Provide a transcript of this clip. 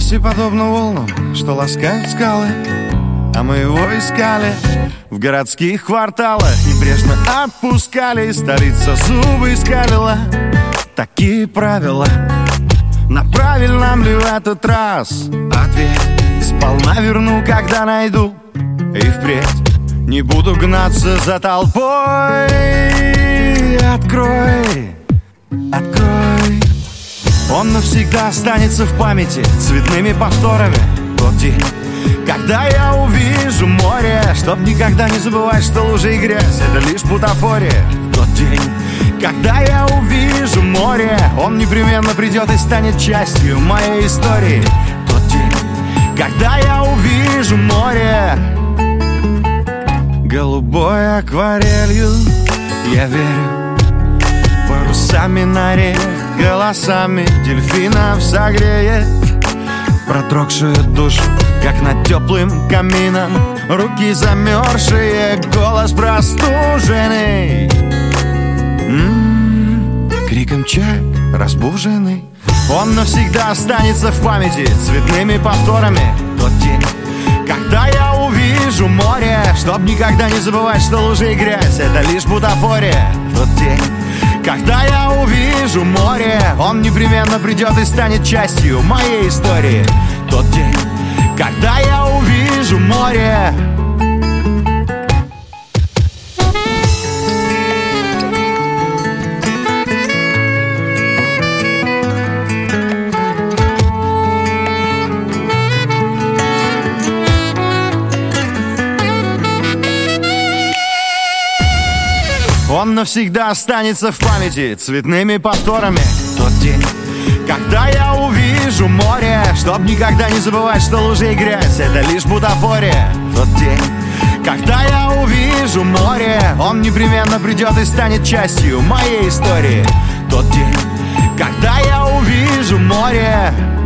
Счастье подобно волнам, что ласкают скалы, а мы его искали в городских кварталах. Небрежно отпускали, и столица зубы скалила. Такие правила, на правильном ли в этот раз ответ? Сполна верну, когда найду, и впредь не буду гнаться за толпой. Открой, открой. Он навсегда останется в памяти цветными повторами. Тот день, когда я увижу море, чтоб никогда не забывать, что лужи и грязь — это лишь бутафория. Тот день, когда я увижу море, он непременно придет и станет частью моей истории. Тот день, когда я увижу море голубой акварелью, я верю, парусами на реях, голосами дельфинов согреет продрогшую душу, как над теплым камином. Руки замерзшие, голос простуженный, криком чаек разбуженный. Он навсегда останется в памяти цветными повторами. Тот день, когда я увижу море, чтоб никогда не забывать, что лужи и грязь — это лишь бутафория. Тот день, когда я увижу море, он непременно придет и станет частью моей истории. Тот день, когда я увижу море. Он навсегда останется в памяти цветными повторами. Тот день, когда я увижу море, чтоб никогда не забывать, что лужи и грязь — это лишь бутафория. Тот день, когда я увижу море, он непременно придет и станет частью моей истории. Тот день, когда я увижу море.